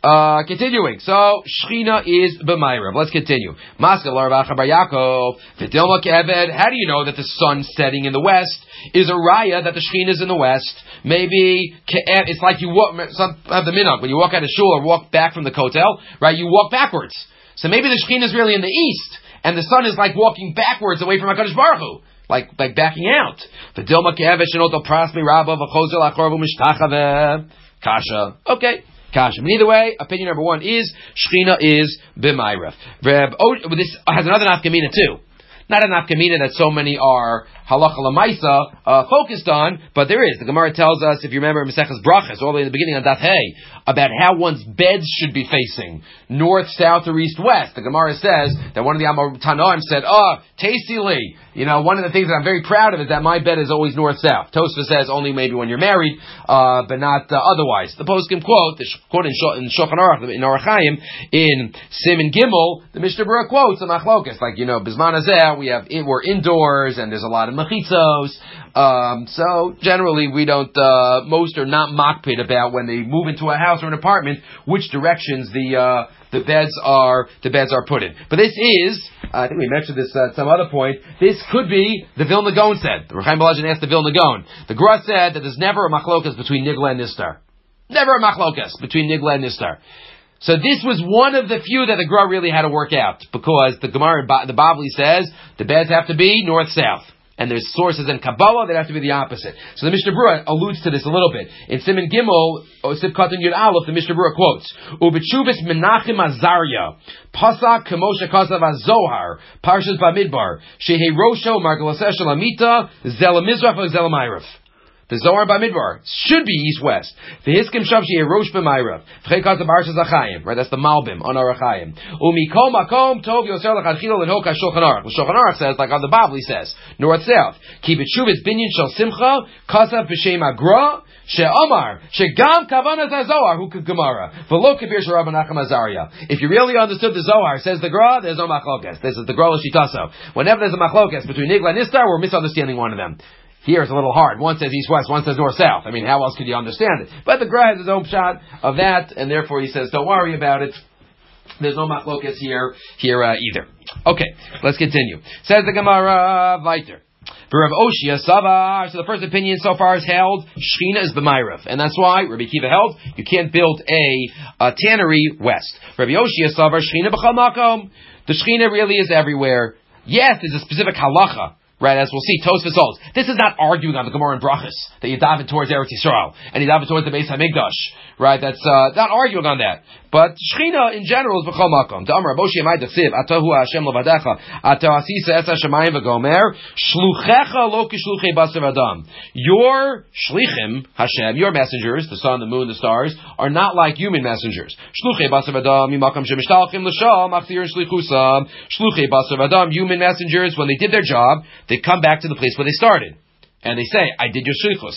Speaker 1: Uh, continuing. So, Shechina is b'mayrav. Let's continue. Maskal Rav Bar Yaakov. V'dilma ke'eved. How do you know that the sun setting in the west is a raya that the Shechina is in the west? Maybe ke'ev. It's like you walk, some have the minhag, when you walk out of shul or walk back from the kotel, right? You walk backwards. So maybe the Shechina is really in the east, and the sun is like walking backwards away from HaKadosh Baruch Hu. Like, like backing out. V'dilma ke'eved shenoto prasmi rabba v'chozel achorvu mishtachave. Kasha. Okay. Kasha. But either way, opinion number one is Shechina is b'mayrav. Oh, this has another nafkamina too. Not a nafkamina that so many are halacha lamaisa uh, focused on, but there is. The Gemara tells us, if you remember Maseches Brachas, all the way in the beginning on Daf Hey, about how one's beds should be facing north, south, or east, west. The Gemara says that one of the Amar Tanoim said, "Oh, tastily, you know, one of the things that I'm very proud of is that my bed is always north, south." Tosfos says only maybe when you're married, uh, but not uh, otherwise. The poskim quote, the quote in Shulchan Aruch, in Orach Chaim, in Siman Gimel, the Mishnah Berurah quotes a machlokas, like, you know, Bisman Hazeh, we have in, we're indoors and there's a lot of mechitzos. Um, so generally we don't, uh, most are not makpid about when they move into a house or an apartment, which directions the, uh, the beds are, the beds are put in. But this is, uh, I think we mentioned this uh, at some other point, this could be, the Vilna Gaon said. The Rechaim Balajan asked the Vilna Gaon. The Gra said that there's never a machlokas between Nigla and Nistar. Never a machlokas between Nigla and Nistar. So this was one of the few that the Gra really had to work out, because the Gemara, the Bavli says, the beds have to be north-south. And there's sources in Kabbalah that have to be the opposite. So the Mishnah Berurah alludes to this a little bit. In Siman Gimel, Sif Katan Yud Aleph, the Mishnah Berurah quotes, Ubechubis Menachem Azarya, Pasak Kamosha Kasav Azohar, Parshas Bamidbar, Shehe Rosho Margalaseh Shalamita, Zelamizraf or Zelamayrav. The Zohar Bamidbar should be east-west. The Hiskim Shavshi Erosh B'mayrav. V'cheikat the Barsha Zachayim. Right, that's the Malbim on Arachayim. Umikol Makom Tov Yoser L'chadchilo L'Hoka Shulchan Aruch. Shulchan Aruch says, like on the Bavli says, north-south. Keep it Shuvitz Binyan Shel Simcha Kasav B'Shem Agra She'Omar She'Gam Kavanas HaZohar Hu Gemara V'Lo Kabir Sh'Rabbi Nachum Azaria. If you really understood the Zohar, says the Gra, there's no machlokas. This is the Gra L'Shitaso. Whenever there's a machlokas between Nigla and Nistar, we're misunderstanding one of them. Here it's a little hard. One says east-west, one says north-south. I mean, how else could you understand it? But the Gra has his own shot of that, and therefore he says, don't worry about it. There's no machlokas here, here uh, either. Okay, let's continue. Says the Gemara, weiter. For Rav Oshia Savar, so the first opinion so far is held, Shechina is b'mayrav. And that's why Rabbi Kiva held, you can't build a, a tannery west. Rabbi Oshia Savar, Shechina b'chal makom. The Shechina really is everywhere. Yes, there's a specific halacha. Right, as we'll see, Tosfos holds. This is not arguing on the Gemara and Brachas that you dive towards Eretz Yisrael and you dive towards the Beis Hamikdash. Right, that's uh, not arguing on that. But Shechina in general is b'chol makom. D'amar Moshe Yamai Dasiv Atahu Hashem Levadecha Ata Asisa Es Hashemayim V'Gomer Shluchecha Lo Kishluchei Basar Adam. Your shlichim Hashem, your messengers, the sun, the moon, the stars, are not like human messengers. Shluchei Basar Adam Mimakam Shemishtalchim L'Sham Achzir Shlichusam. Shluchei Basar Adam, human messengers, when they did their job, they come back to the place where they started. And they say, I did your shlichus.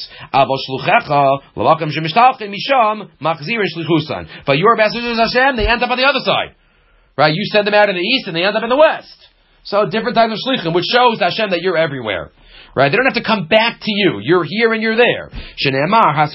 Speaker 1: But your messengers, Hashem, they end up on the other side. Right? You send them out in the east and they end up in the west. So different types of shlichim, which shows Hashem that you're everywhere. Right? They don't have to come back to you. You're here and you're there. You send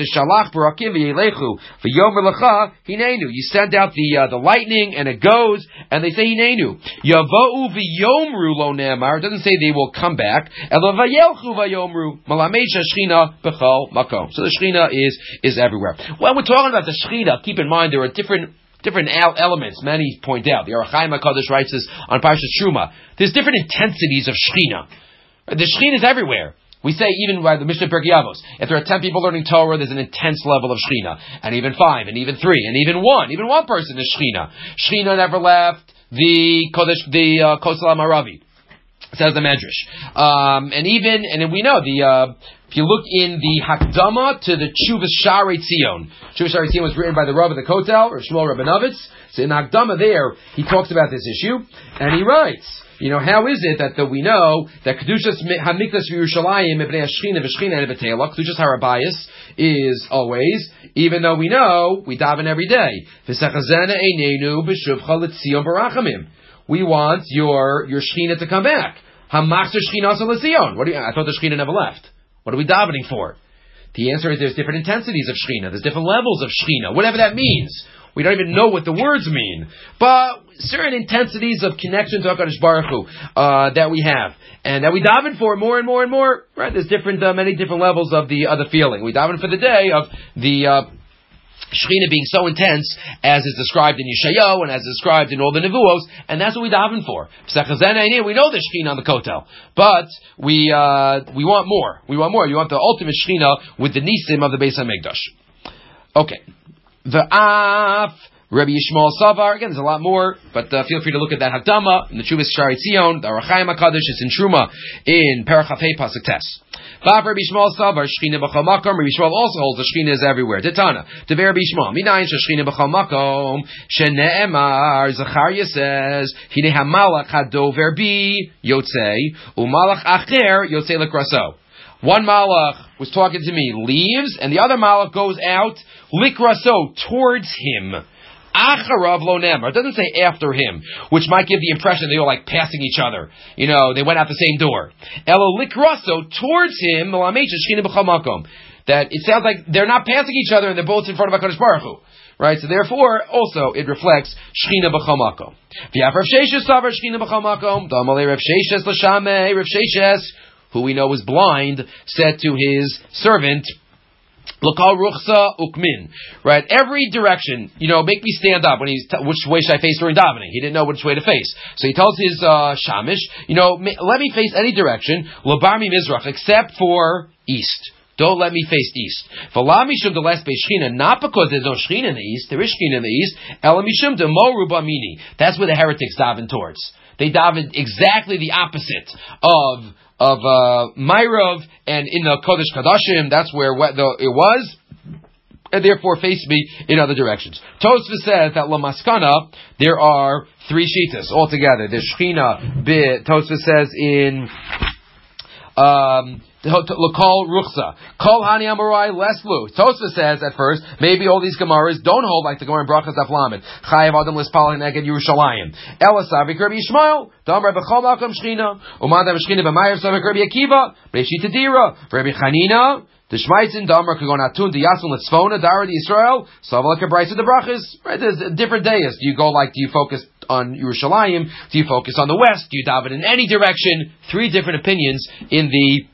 Speaker 1: out the uh, the lightning and it goes, and they say Hinenu. Yavou v'yomru lo ne'amar. It doesn't say they will come back. Elo vayelchu v'yomru. Malameisha shchina b'chol makom. So the shchina is is everywhere. When we're talking about the shchina, keep in mind there are different different elements. Many point out. The Arachaim HaKadosh writes this on Parshas Truma. There's different intensities of shchina. The Shechina is everywhere. We say even by the Mishnah Pirkei Avos, if there are ten people learning Torah, there's an intense level of Shechina. And even five, and even three, and even one. Even one person is Shechina. Shechina never left the Kodesh, the uh, Kosel HaMaravi, says the Medrash. Um, and even, and we know, the uh, if you look in the Hakdama to the Tshuvas Sharei Tzion, Tshuvas Sharei Tzion was written by the Rav of the Kotel, or Shmuel Rabinovitz. So in Hakdama there, he talks about this issue, and he writes, you know, how is it that, that we know that Kedushas Hamikdash Yerushalayim Ibnei Hashchina V'Shchina Nebetela, Kedushas Harabayis is always, even though we know we daven every day. V'Sachazena Einenu B'Shuvcha L'Tzion Barachamim. We want your your Shechina to come back. Hamachzer Shechina L'Tzion. What do you? I thought the Shechina never left. What are we davening for? The answer is there's different intensities of Shechina. There's different levels of Shechina. Whatever that means. We don't even know what the words mean. But certain intensities of connection to HaKadosh Baruch Hu uh, that we have, and that we daven for more and more and more, right? There's different, uh, many different levels of the, uh, the feeling. We daven for the day of the, uh, Shechina being so intense as is described in Yeshayahu and as described in all the Nevuos, and that's what we daven for. We know there's Shechina on the Kotel, but we uh, we want more. We want more. You want the ultimate Shechina with the Nisim of the Beis HaMikdash. Okay. The Af, Rabbi Yishmael Savar, again, there's a lot more, but uh, feel free to look at that Hakdama in the Chuvas Shari Tzion, the Orach Chaim HaKadosh, it's in Truma, in Perach Hafei Pasuk Tes. Vav Rabbi Yishmael Savar, Shechina b'chol makom. Rabbi Yishmael also holds the Shechina is everywhere. Titana, Tever Rabbi Yishmael, Minayin Shechina b'chol makom, Shene'emar, Zechariah says, Hine hamalach hadover bi yotzei, umalach acher yotzei lekraso. One malach was talking to me, leaves, and the other malach goes out, likraso, towards him. Acharav lo nemar. It doesn't say after him, which might give the impression they were like passing each other. You know, they went out the same door. Elo likraso, towards him, that it sounds like they're not passing each other and they're both in front of HaKadosh Baruch Hu. Right? So therefore, also, it reflects Shechina b'chol makom. V'yaf Rav Sheshes savar Shechina b'chol makom. D'amalei Rav Sheshes l'shamei. Rav Sheshes, who we know is blind, said to his servant, L'kal ruchsa ukmin. Right? Every direction, you know, make me stand up when he's, t- which way should I face during davening? He didn't know which way to face. So he tells his, uh, shamish, you know, ma- let me face any direction, L'barmi mizrach, except for east. Don't let me face east. V'la mishum de'les be shechina, not because there's no shechina in the east, there is shechina in the east, ela mishum de'moru b'amini. That's where the heretics daven towards. They daven exactly the opposite of of uh, Ma'irav, and in the Kodesh Kadashim, that's where the, it was, and therefore face me in other directions. Tosfos says that Lamaskana, there are three shitas altogether. There's Shechina, bit, Tosfos says in um, L'kol Ruchsa. Kol Hani Amorai Leslu. Tosfos says at first, maybe all these Gemaras don't hold like the Gemara in Brachas Daf Lamed. Chayav Adam Lispal Neged Yerushalayim. Elasavik Rabbi Yishmael. Dam Rabbi Chol Malkam Shechina. Umadam Shechina b'Mayav Savik Rabbi Akiva. Reishi Tadira. Rabbi Chanina. The Shmaitzin Damar Kagonatun the Yasun Litzfona Dara the Israel. Savala Kabraisa the Brachas. Right, there's different days. Do you go like? Do you focus on Yerushalayim? Do you focus on the west? Do you daven in any direction? Three different opinions in the.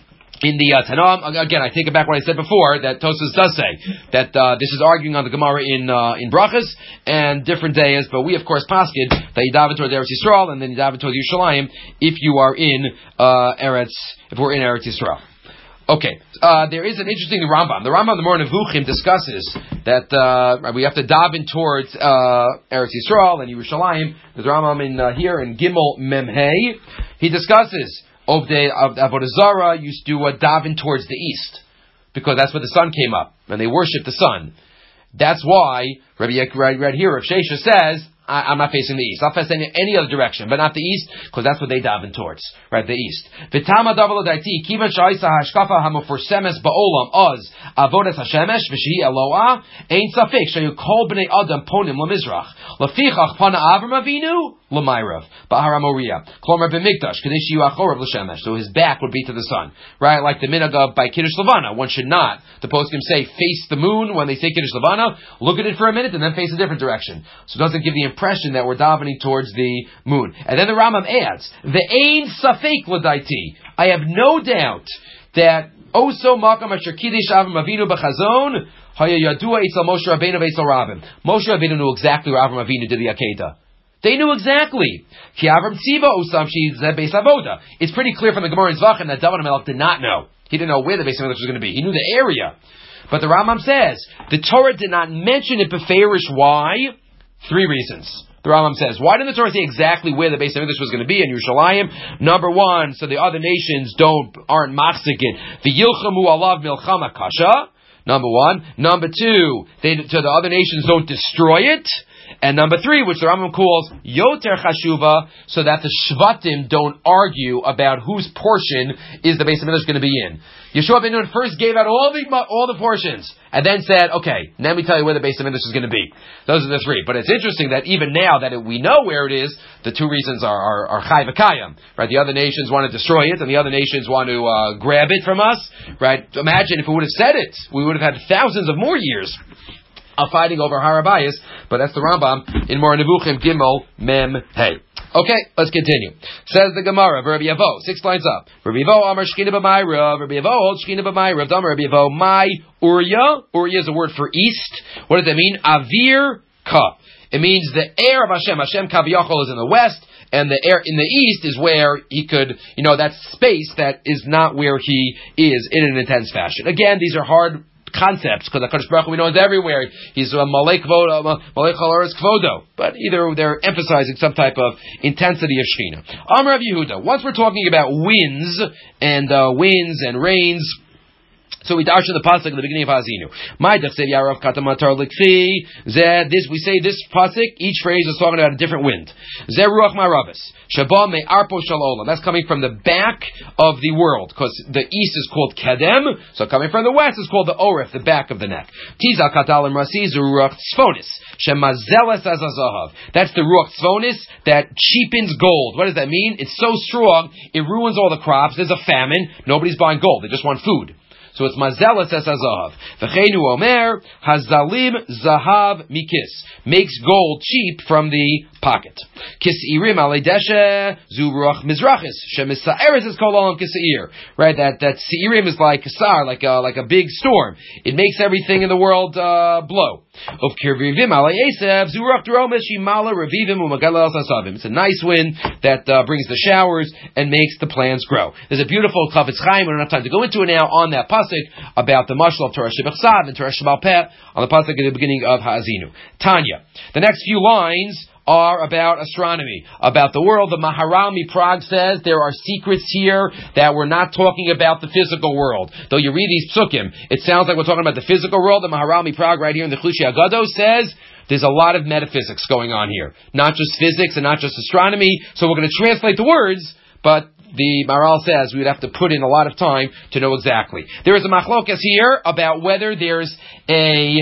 Speaker 1: In the uh, Tanam, again, I take it back what I said before, that Tosfos does say that uh, this is arguing on the Gemara in uh, in Brachas and different days, but we of course paskid that you daven toward Eretz Yisrael and then you daven toward Yerushalayim if you are in uh, Eretz, if we're in Eretz Yisrael. Okay, uh, there is an interesting Rambam. The Rambam, the Moreh Nevuchim, discusses that uh, we have to daven towards uh, Eretz Yisrael and Yerushalayim. There's a Rambam in uh, here in Gimel Memhei. He discusses of the of Avodah Zarah used to uh, daven towards the east because that's where the sun came up and they worship the sun. That's why Rabbi right, right here Rav Sheshes says I, I'm not facing the east. I'll face any, any other direction, but not the east because that's what they daven towards, right? The east. V'tama davar l'daiti kivan sha'isa hashkafa hamuforsemes ba'olam oz avodas hashemesh v'shehi Eloah ein safek shayu kol bnei adam ponim lemizrach lefichach pana Avram Avinu l'mayrav ba'hara Moriah klomer b'mikdash kadesh yu achorav l'shemesh. So his back would be to the sun, right? Like the minhag of by Kiddush Levana, one should not. The poskim say face the moon when they say Kiddush Levana. Look at it for a minute and then face a different direction, so it doesn't give the impression that we're davening towards the moon. And then the Rambam adds, "Ve'ein safek l'daiti." I have no doubt that oso makam asher kiddush Avram Avinu b'chazon haya yadua isal Moshe Rabbeinu v'isal Rabim. Moshe Rabbeinu knew exactly where Avram Avinu did the Akedah. They knew exactly. Ki Avram tziva osam she zeh beis avoda. It's pretty clear from the Gemara in Zvachim that David HaMelech did not know. He didn't know where the Beis HaMikdash was going to be. He knew the area. But the Rambam says the Torah did not mention it beferish. Why? Three reasons. The Rambam says, why didn't the Torah say exactly where the Beis HaMikdash was going to be in Yerushalayim? Number one, so the other nations don't aren't machzikin. V'yilchamu alav milchama kasha. Number one. Number two, they, so the other nations don't destroy it. And number three, which the Rambam calls Yoter Chashuva, so that the Shvatim don't argue about whose portion is the Beis HaMikdash going to be in. Yeshua ben Nun first gave out all the all the portions, and then said, okay, now let me tell you where the Beis HaMikdash is going to be. Those are the three. But it's interesting that even now that it, we know where it is, the two reasons are, are, are Chai v'Kayam. Right? The other nations want to destroy it, and the other nations want to uh, grab it from us. Right? Imagine if we would have said it, we would have had thousands of more years are fighting over Harabayas, but that's the Rambam in Moreh Nevuchim Gimel Mem Hey. Okay, let's continue. Says the Gemara, Rabbi Yavo, six lines up. Rabbi Yavo Amar Shkina b'Mayra, Rabbi Yavo holds Shkina b'Mayra, Damar Rabbi Yavo, my Uriah. Uriah is a word for east. What does that mean? Avir ka. It means the air of Hashem. Hashem Kaviyachol is in the west, and the air in the east is where he could, you know, that's space that is not where he is in an intense fashion. Again, these are hard concepts, because HaKadosh Baruch Hu we know is everywhere. He's a Malek Kvodo, Malek Chalaris Kvodo. But either they're emphasizing some type of intensity of Shechina. Amar Rav Yehuda, once we're talking about winds, and uh, winds and rains, so we darshan the pasuk at the beginning of Hazinu. My dechsev yarav katamatar likfi. This we say this pasuk. Each phrase is talking about a different wind. Zeh ruach maravis. Shaba me arpo shalola. That's coming from the back of the world, because the east is called kedem. So coming from the west is called the orif, the back of the neck. Tiza katalim rasi ruach tzfonis. Shemazeles as azahav. That's the ruach tzfonis that cheapens gold. What does that mean? It's so strong it ruins all the crops. There's a famine. Nobody's buying gold. They just want food. So it's mazelas es hazahav. V'cheinu omer hazalim zahav mikis, makes gold cheap from the pocket. Kis'irim alei deshe zu ruach mizrachis shemisaeres is kol olam kis'ir. Right, that that seirim is like kasar, like a like a big storm. It makes everything in the world uh, blow. Of kirvivim alei esev zu ruach dromesh shimala revivim umagalas asavim. It's a nice wind that uh, brings the showers and makes the plants grow. There's a beautiful Chafetz Chaim. We don't have time to go into it now on that pasuk about the mashal of Torah Shebechsav and Torah Shebal Peh on the pasuk at the beginning of Ha'azinu. Tanya. The next few lines are about astronomy, about the world. The Maharal Miprag says there are secrets here that we're not talking about the physical world. Though you read these psukim, it sounds like we're talking about the physical world. The Maharal Miprag right here in the Chlushi Agado says there's a lot of metaphysics going on here. Not just physics and not just astronomy. So we're going to translate the words, but the Maharal says we would have to put in a lot of time to know exactly. There is a machlokas here about whether there's a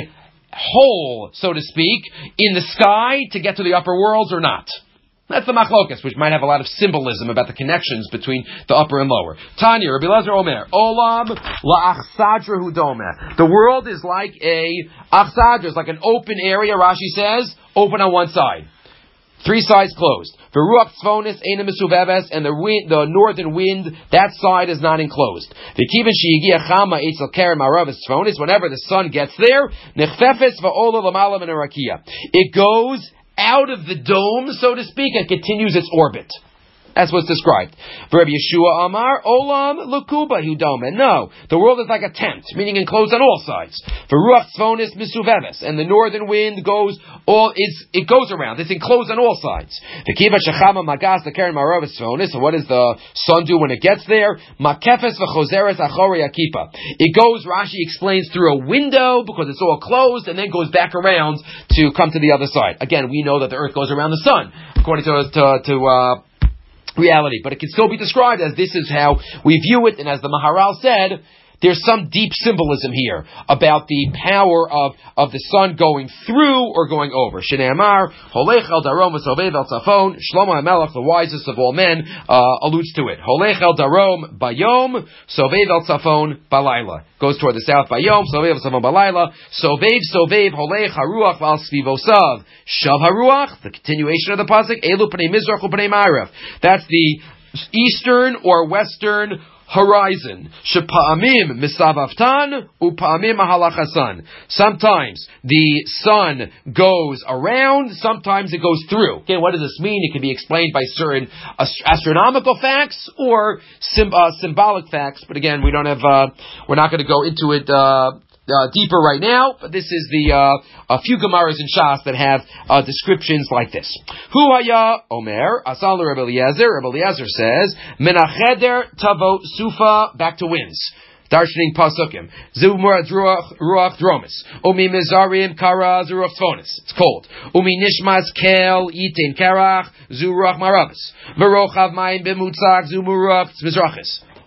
Speaker 1: hole, so to speak, in the sky to get to the upper worlds or not. That's the machlokas, which might have a lot of symbolism about the connections between the upper and lower. Tanya, Rabbi Elazar Omer, Olam la'achsadra hudome. The world is like a achsadra, it's like an open area, Rashi says, open on one side. Three sides closed. Veruach tzvonis eina mesuveves, and the wind, the northern wind, that side is not enclosed. V'kiven sheyigia chama etzel kerem aravis tzvonis. Whenever the sun gets there, nechfefes va'ola l'malam and arakia. It goes out of the dome, so to speak, and continues its orbit. That's what's described. For Rabbi Yeshua Amar, Olam Lukuba Hudome. No, the world is like a tent, meaning enclosed on all sides. For Ruach Tzvonis Misuveves, and the northern wind goes all it's, it goes around. It's enclosed on all sides. The Kiva Shechama Magas the Karen Maravis Tzvonis. So what does the sun do when it gets there? Makefes v'chozeres achori akipa. It goes, Rashi explains, through a window because it's all closed, and then goes back around to come to the other side. Again, we know that the earth goes around the sun, according to to, to uh, reality, but it can still be described as this is how we view it, and as the Maharal said, there's some deep symbolism here about the power of, of the sun going through or going over. Shnei Amar, Holech el Darom v'Sovev el Tzafon, Shlomo HaMelech, the wisest of all men, uh, alludes to it. Holech el Darom bayom, Sovev el Tzafon balayla. Goes toward the south bayom, Sovev el Tzafon balayla. Sovev, Sovev, Holech haruach val svivosav. Shav haruach, the continuation of the pasuk, Elu pnei Mizrach u'pnei Ma'arav. That's the eastern or western horizon. Shepa'amim misavavtan upa'amim mahalachasan. Sometimes the sun goes around, sometimes it goes through. Okay, what does this mean? It can be explained by certain ast- astronomical facts or sim- uh, symbolic facts. But again, we don't have. Uh, we're not going to go into it. Uh, Uh, deeper right now, but this is the uh, a few Gemaras in Shas that have uh, descriptions like this. Hu haya Omer Asal Rabbi Eliezer. Rabbi Eliezer says Menacheder Tavo Sufa, back to winds. Darshaning Pasukim. Zumur Ruach Ruach Dromis. Umi Mizarim Kara Zuruach Tvonis. It's cold. Umi Nishmas Kel Yitin Karach Zuruach Maravis. Verochav Mayim Bimutzak Zumuruach Mizrachis.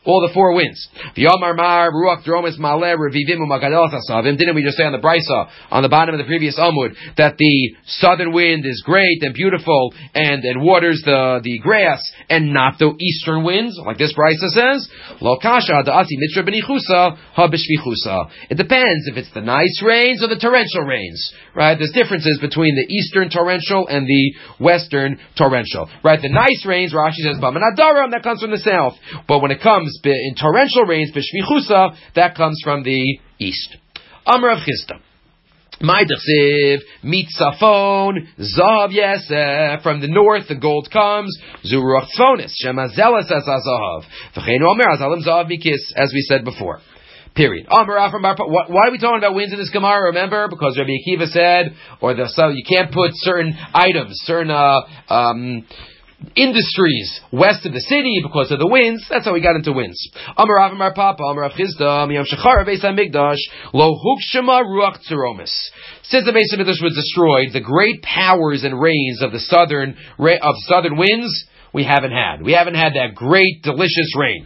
Speaker 1: all the four winds. Didn't we just say on the Brisa, on the bottom of the previous Amud, that the southern wind is great and beautiful and, and waters the, the grass, and not the eastern winds, like this Brisa says? It depends if it's the nice rains or the torrential rains, right? There's differences between the eastern torrential and the western torrential, right? The nice rains, Rashi says, Bamanadaram, that comes from the south. But when it comes in torrential rains, Bishvichusa, that comes from the east. Amar of Chisda. Ma'idachsiv, mitzafon, zav yeseh. From the north, the gold comes. Zuruach tzfonis, shemazelas as azahav. V'cheinu omer, azalim zav mikis, as we said before. Period. Why are we talking about winds in this Gemara? Remember, because Rabbi Akiva said, or the so you can't put certain items, certain uh, um, industries west of the city because of the winds. That's how we got into winds. Amar Rav Amar Papa, Amar Rav Chisda, Miyam Shechar Beis Hamikdash, Lo Hukshama Ruach Tzeromis. Since the Beis Hamikdash was destroyed, the great powers and rains of the southern of southern winds, we haven't had. We haven't had that great, delicious rain.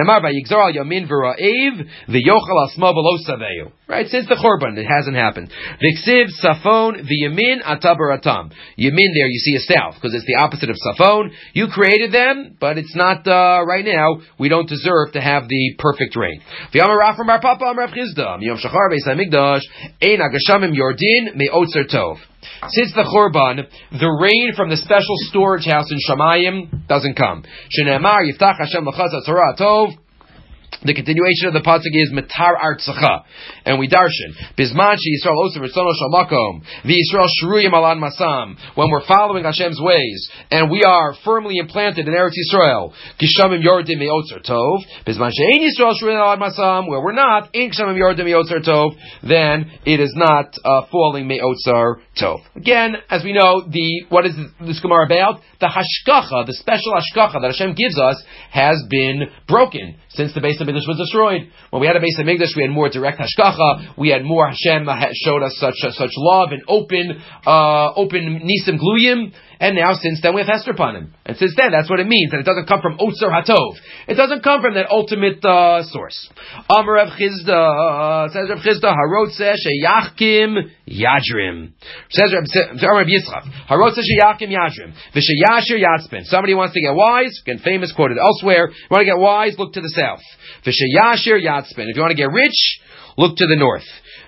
Speaker 1: Right? Since the Chorban, it hasn't happened. V'ksiv Safon v'yamin atabaratam. Yamin there, you see a south, because it's the opposite of Safon. You created them, but it's not, uh, right now, we don't deserve to have the perfect rain. V'yamar Rafram Bar Papa Amar Chisda, Miyom Shachar Beis HaMikdash, Ein Agashamim Yordin Me'otzer Tov. Since the Chorban, the rain from the special storage house in Shamayim doesn't come. Shne'emar Yiftach Hashem L'chaz HaTorah Tov. The continuation of the pasuk is Metar Artzacha, and we darshan Bizman She Yisrael Osir Ritzono Shal Makom VYisrael Shruyim Alan Masam. When we're following Hashem's ways and we are firmly implanted in Eretz Yisrael, Kishamim Yordim Me'otzer Tov. Bizman She'ein Yisrael Shruyim Alan Masam, where we're not in Kishamim Yordim Me'otzer Tov, then it is not uh, falling Me'otzer Tov. Again, as we know, the what is this Gemara about? The Hashkacha, the special Hashkacha that Hashem gives us, has been broken since the Beis Hamikdash was destroyed. When we had a Beis Hamikdash, we had more direct Hashkacha. We had more Hashem showed us such uh, such love and open uh, open Nisim Gluyim. And now, since then, we have Hester Panim. And since then, that's what it means. That it doesn't come from Otzer HaTov. It doesn't come from that ultimate uh, source. Amar Rav Chisda, says Rav Chisda, Harotzeh Sheyachkim Yadrim. Says Rav Yitzchak, Harotzeh Sheyachkim Yadrim. V'Sheyashir Yatzpin. Somebody wants to get wise, again, famous, quoted elsewhere. You want to get wise, look to the south. V'Sheyashir Yatzpin. If you want to get rich, look to the north.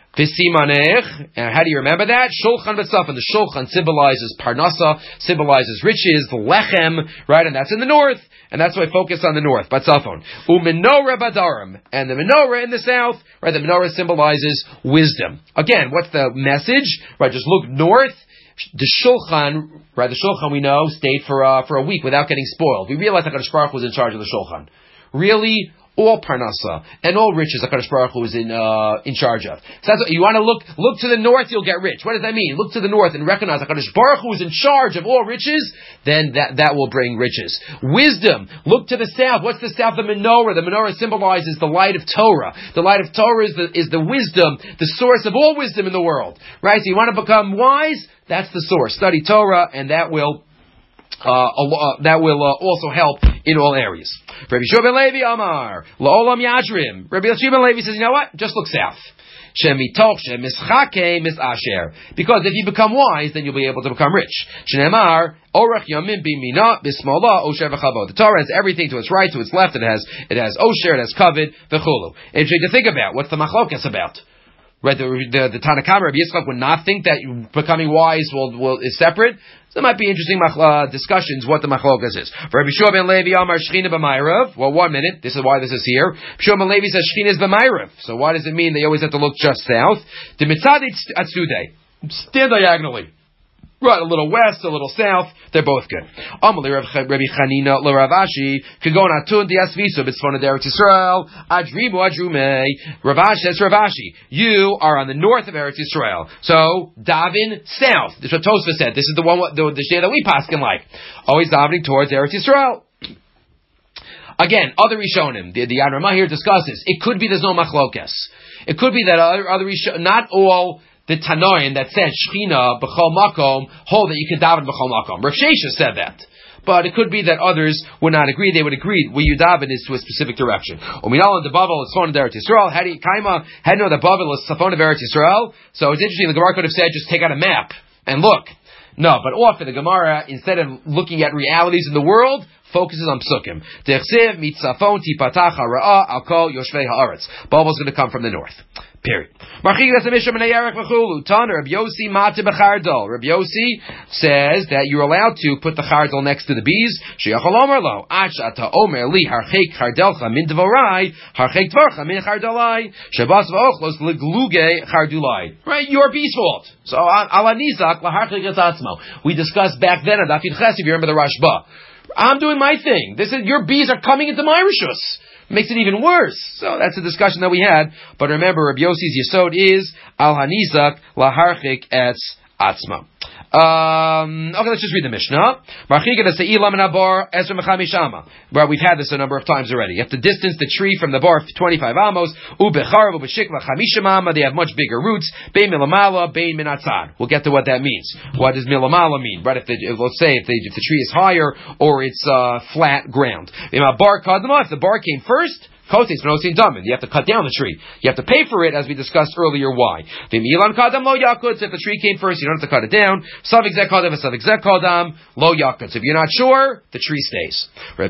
Speaker 1: V'simanech, and how do you remember that? Shulchan v'tzafon. The shulchan symbolizes parnasa, symbolizes riches, the lechem, right? And that's in the north, and that's why I focus on the north. Batzafon. U'menorah badarim, and the menorah in the south, right? The menorah symbolizes wisdom. Again, what's the message? Right? Just look north. The shulchan, right? The shulchan we know stayed for uh, for a week without getting spoiled. We realized that HaKadosh Baruch Hu was in charge of the shulchan. Really. All parnasa and all riches HaKadosh Baruch Hu is in uh, in charge of. So that's what, you want to look look to the north, you'll get rich. What does that mean? Look to the north and recognize HaKadosh Baruch Hu is in charge of all riches. Then that that will bring riches. Wisdom. Look to the south. What's the south? The menorah. The menorah symbolizes the light of Torah. The light of Torah is the is the wisdom, the source of all wisdom in the world. Right. So you want to become wise. That's the source. Study Torah, and that will. Uh, uh, that will uh, also help in all areas. Rabbi Shua ben Levi Amar La'olam Yadrim. Rabbi Shua ben Levi says, you know what? Just look south. Shemitoch shemischake misasher. Because if you become wise, then you'll be able to become rich. Shneimar orach yamim bimina bismola osher v'chavod. The Torah has everything to its right, to its left. It has it has osher, it has kavod v'chulu. Interesting to think about. What's the machlokas about? Right, the the, the Tanna Kamma, Rabbi Yitzchak would not think that becoming wise will, will is separate. So it might be interesting uh, discussions what the machlokas is. For Rabbi Shua ben Levi Amar Shechina b'mayrav. Well, one minute. This is why this is here. Shua ben Levi says Shechina is b'mayrav. So why does it mean they always have to look just south? The mitzad atzudei. Stand diagonally. Right, a little west, a little south, they're both good. Amali Rabbi Chanina lo Rav Ashi Kagon Atun Diasviso B'Tzfon Eretz Yisrael Adrimu Adrume. Rav Ashi says Rav Ashi, you are on the north of Eretz Yisrael, so daven south. This is what Tosfos said. This is the one the, the share that we paskin like. Always davening towards Eretz Yisrael. Again, other Rishonim, the the Yad Ramah here discusses. It could be there's no machlokes. It could be that other other Rishonim, not all. The Tanoim that said Shechina b'chol makom hold that you can daven b'chol makom. Rav Shesha said that, but it could be that others would not agree. They would agree where you daven is to a specific direction. Uminal and the Bavel is Safon of Eretz Yisrael. Had he Kaima had know that Bavel is Safon of Eretz Yisrael. So it's interesting. The Gemara could have said, just take out a map and look. No, but often the Gemara, instead of looking at realities in the world, focuses on psukim. Dechsev mitzafon tipatach hara'a al kol yoshvei haaretz. Bavel's going to come from the north. Period. Rabbi Yossi Rabbi Yossi says that you're allowed to put the chardal next to the bees. Right, your bee's fault. So we discussed back then at Dafid Ches, if you remember the Rashba. I'm doing my thing. This is your bees are coming into my rishus. Makes it even worse. So that's a discussion that we had. But remember, Rabbi Yossi's yesod is al hanizak laharchik etz atzma. Um, okay, let's just read the Mishnah. Well, we've had this a number of times already. You have to distance the tree from the bar twenty-five amos. They have much bigger roots. We'll get to what that means. What does milamala mean? Right? If the, let's say if the, if the tree is higher or it's uh, flat ground. If the bar came first, you have to cut down the tree. You have to pay for it, as we discussed earlier. Why? If the tree came first, you don't have to cut it down. So if you're not sure, the tree stays.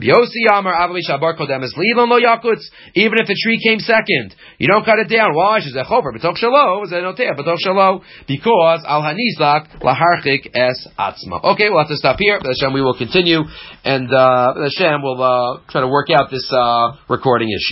Speaker 1: Even if the tree came second, you don't cut it down. Why? Because al hanizak laharchik es atzma. Okay, we'll have to stop here. Hashem, we will continue, and uh, Hashem will uh, try to work out this uh, recording issue.